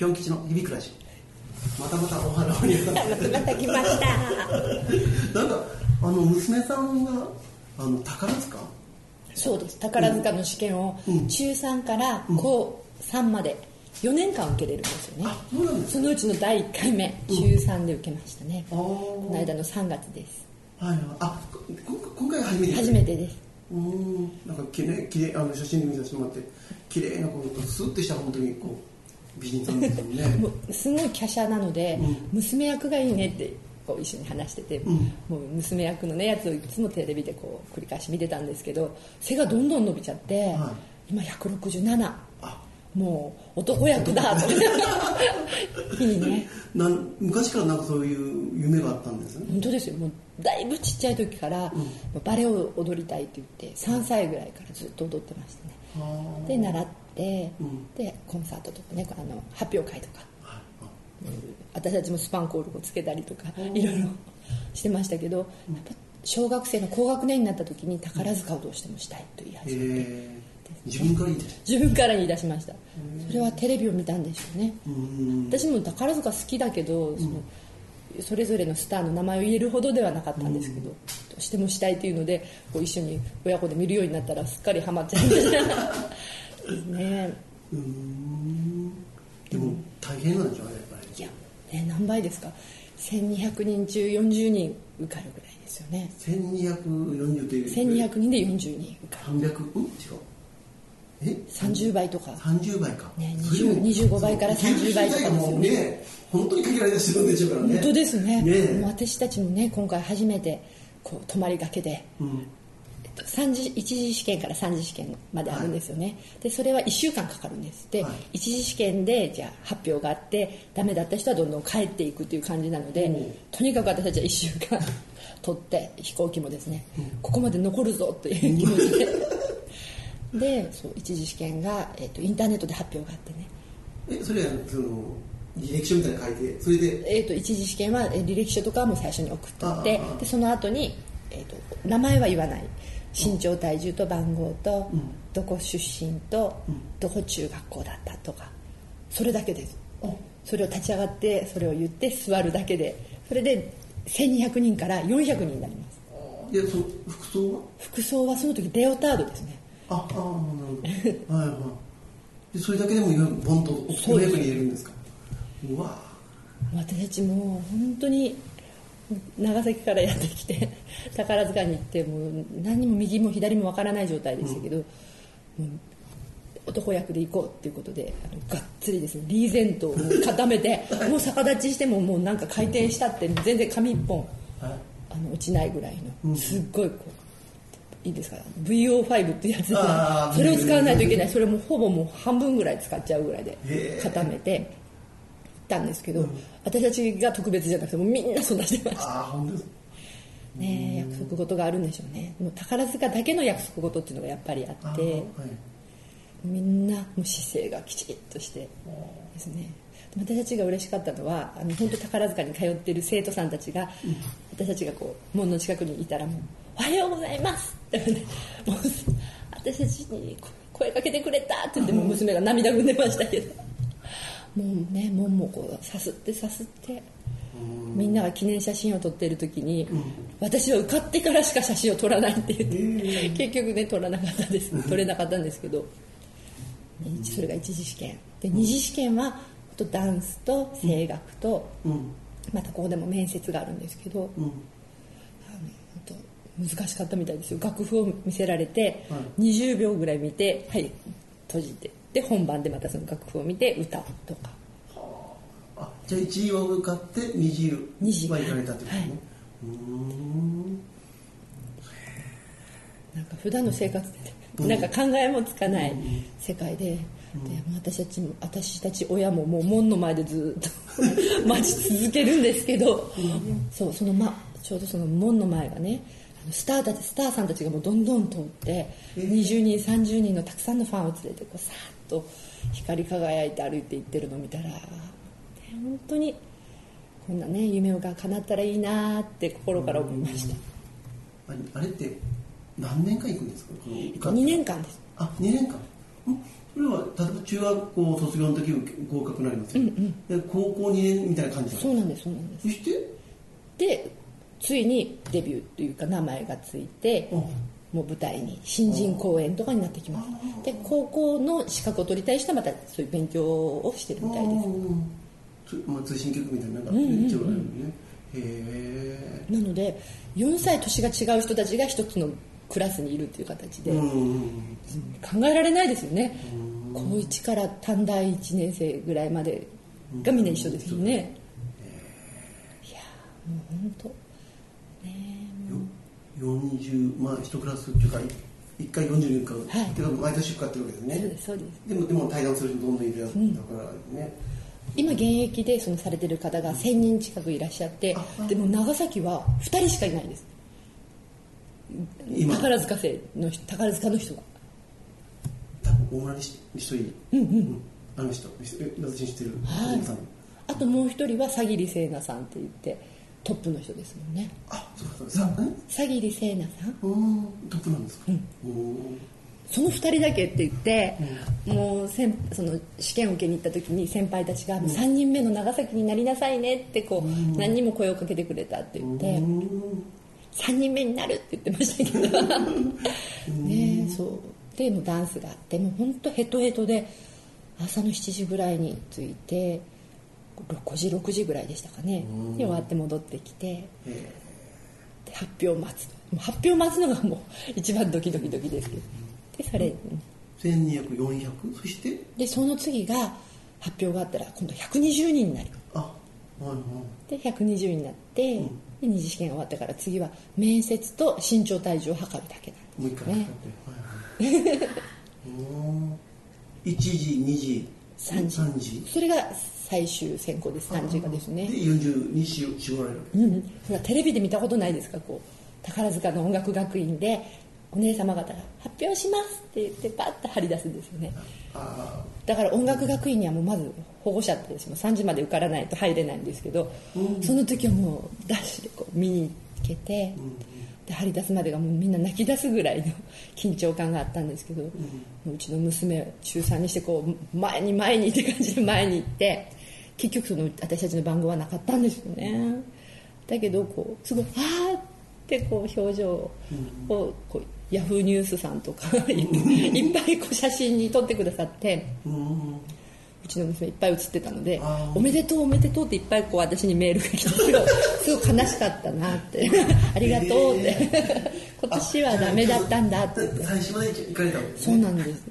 ぴょん吉の響くラジオ、またお花をまた来ましたなんか娘さんが宝塚、 そうです、宝塚の試験を中3から高3まで4年間受けれるんですよね。 そうなんです。 そのうちの第1回目、中3で受けましたね。この間の3月です。 はいはい。今回が初めてです。 初めてです。 なんかきれい写真で見させてもらって綺麗な子とスッとした本当にこう美人さんですよね。 もうすごい華奢なので、娘役がいいねってこう一緒に話してて、もう娘役のねやつをいつもテレビでこう繰り返し見てたんですけど、背がどんどん伸びちゃって、今167。もう男役だと日にね、 昔からなんかそういう夢があったんですね。 本当ですよ。もうだいぶちっちゃい時から、バレエを踊りたいって言って3歳ぐらいからずっと踊ってましたね。で習って、でコンサートとかね、発表会とか、私たちもスパンコールをつけたりとかいろいろしてましたけど、やっぱ小学生の高学年になった時に宝塚をどうしてもしたいと言い始めて、 自分から言い出しました。それはテレビを見たんでしょうね。私も宝塚好きだけど、それぞれのスターの名前を言えるほどではなかったんですけど、どうしてもしたいというのでこう一緒に親子で見るようになったらすっかりハマっちゃいましたですね。 でも大変なんでしょうね、やっぱり。 いや、何倍ですか。1200人中40人受かるぐらいですよね。 1240という 1200人で40人受かる。 300？違う。 30倍とか。 30倍か。 ね、25倍から30倍とかですよね。 本当に限られた人でしょうからね。 本当ですね。もう私たちもね、今回初めてこう泊まりがけで、一次試験から3次試験まであるんですよね。でそれは1週間かかるんです。で、一次試験でじゃあ発表があってダメだった人はどんどん帰っていくという感じなので、とにかく私たちは1週間取って飛行機もですね、ここまで残るぞという気持ちで。でそう一次試験が、インターネットで発表があってね。 それは履歴書みたいなの書いて、それで、 一次試験は履歴書とかはもう最初に送っておいて、でその後に、名前は言わない、身長体重と番号と、どこ出身と、どこ中学校だったとか、それだけです。それを立ち上がってそれを言って座るだけで、それで1200人から400人になります。 いや、その服装はその時レオタードですね。 なるほど。はいはい。でそれだけでもボンと500に入れるんですか。うわ。私たちも本当に長崎からやってきて宝塚に行って、もう何も右も左もわからない状態でしたけど、男役で行こうっていうことでがっつりですね、リーゼントを固めてもう逆立ちしてももうなんか回転したって全然紙一本落ちないぐらいの、すっごいこういいですか、 VO5 っていうやつで、それを使わないといけない。それもほぼもう半分ぐらい使っちゃうぐらいで固めて行ったんですけど、私たちが特別じゃなくてもうみんなそんなしてました。 本当ですね。約束事があるんでしょうね。もう宝塚だけの約束事っていうのがやっぱりあって、みんなもう姿勢がきちっとしてですね。私たちが嬉しかったのは、本当宝塚に通っている生徒さんたちが、私たちがこう門の近くにいたらもうおはようございますって、もう私たちに声かけてくれたって言って、もう娘が涙ぐんでましたけど、もうね、門もこうさすってみんなが記念写真を撮っている時に、私は受かってからしか写真を撮らないって言って、結局ね撮れなかったんですけど、それが一次試験で、二次試験はダンスと声楽と、またここでも面接があるんですけど、難しかったみたいですよ。楽譜を見せられて、20秒ぐらい見て、はい閉じて、で本番でまたその楽譜を見て歌うとか。 じゃあ1位を受かって2次は行かれたってことね。 なんか普段の生活で、なんか考えもつかない世界で、私たち親ももう門の前でずっと待ち続けるんですけど、ちょうどその門の前がね、スターさんたちがもうどんどん通って、20人30人のたくさんのファンを連れてこうさーっと光り輝いて歩いていってるのを見たら、本当にこんなね夢が叶ったらいいなって心から思いました。 あれって何年間行くんですか？ 2年間です。 2年間。 それは例えば中学校卒業の時合格になりますよ、で高校2年みたいな感じなんですか？ そうなんです、そうなんです。 そしてでついにデビューというか名前がついて、もう舞台に新人公演とかになってきます。で高校の資格を取りたい人はまたそういう勉強をしてるみたいです。 通信局みたいななんか一応あるよね。へなので4歳年が違う人たちが一つのクラスにいるっていう形で、考えられないですよね。高1から短大1年生ぐらいまでがみんな一緒ですよね。いやもう本当 40、まあ1クラスっていうか1回40年間、はい、てか毎年受かってるわけですね。 そうです、そうです。 でも対談する人どんどんいるやつだからね、 今現役でそのされてる方が1000人近くいらっしゃって、でも長崎は2人しかいないです。宝塚の人が多分大村に一人、あの人私知ってる、 はい、あともう一人は佐桐聖奈さんって言ってトップの人ですもんね。 そう佐桐聖奈さんトップなんですか？ その2人だけって言って、もうその試験を受けに行った時に先輩たちが3人目の長崎になりなさいねってこう何人も声をかけてくれたって言って3人目になるって言ってましたけどね。そうでもダンスがあって、もう本当ヘトヘトで朝の7時ぐらいに着いて6時ぐらいでしたかね。で終わって戻ってきて、で発表を待つのがもう一番ドキドキですけど、でそれ 1200、400、そしてでその次が発表があったら今度120人になります。で120人になって、で二次試験終わってから次は面接と身長体重を測るだけなんですね。もう一回1時、2時、3時、 それが最終選考です。3時がですね。 で42絞られるわけです。 それはテレビで見たことないですか？こう宝塚の音楽学院でお姉様方が発表しますって言ってパッと張り出すんですよね。だから音楽学院にはもうまず保護者って3時まで受からないと入れないんですけど、その時はもうダッシュでこう見に行けて、で張り出すまでがもうみんな泣き出すぐらいの緊張感があったんですけど、うちの娘は中3にしてこう前にって感じで前に行って、結局その私たちの番号はなかったんですよね。だけどこうすごいあーってこう表情をこうヤフーニュースさんとかいっぱいこう写真に撮ってくださって、うちの娘いっぱい写ってたので、おめでとうっていっぱいこう私にメールが来て、すごい悲しかったなってありがとうって今年はダメだったんだって最初まで行かれたんですね。そうなんです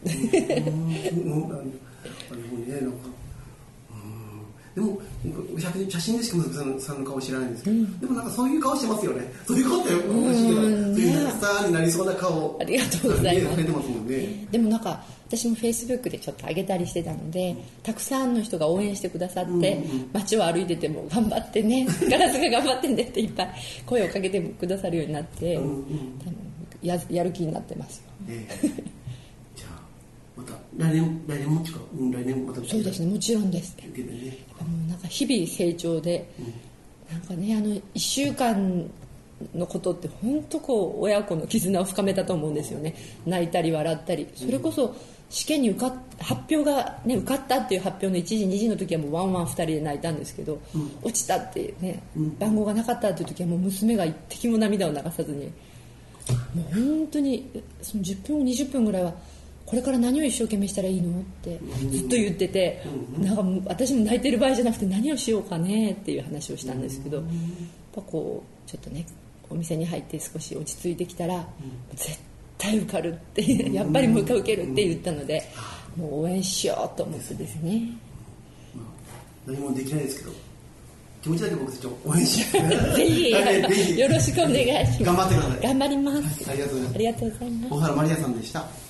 でも写真でしか娘さんの顔知らないんですけど、でもなんかそういう顔してますよね。そういう顔っておかしいけど、そういうスターになりそうな顔、 ありがとうございます。 出てますもんね。 でもなんか私もフェイスブックでちょっと上げたりしてたので、たくさんの人が応援してくださって、街を歩いてても頑張ってね、ガラスが頑張ってねっていっぱい声をかけてくださるようになって、やる気になってますよ。 じゃあまた来年も来年またそうですね、もちろんです。なんか日々成長で、なんかね1週間のことって本当こう親子の絆を深めたと思うんですよね。泣いたり笑ったり、それこそ試験に発表がね受かったっていう発表の1時2時の時はもうワンワン2人で泣いたんですけど、落ちたっていうね、番号がなかったっていう時はもう娘が一滴も涙を流さずに、もう本当にその10分20分ぐらいはこれから何を一生懸命したらいいのってずっと言ってて、なんか私も泣いてる場合じゃなくて何をしようかねっていう話をしたんですけど、やっぱこうちょっとねお店に入って少し落ち着いてきたら、絶対受かるってやっぱりもう一回受けるって言ったので、もう応援しようと思ってですね。 何もできないですけど気持ちだけ僕たち応援しよう。 ぜひよろしくお願いします。 頑張ってください。 頑張ります。 ありがとうございます。 小原マリアさんでした。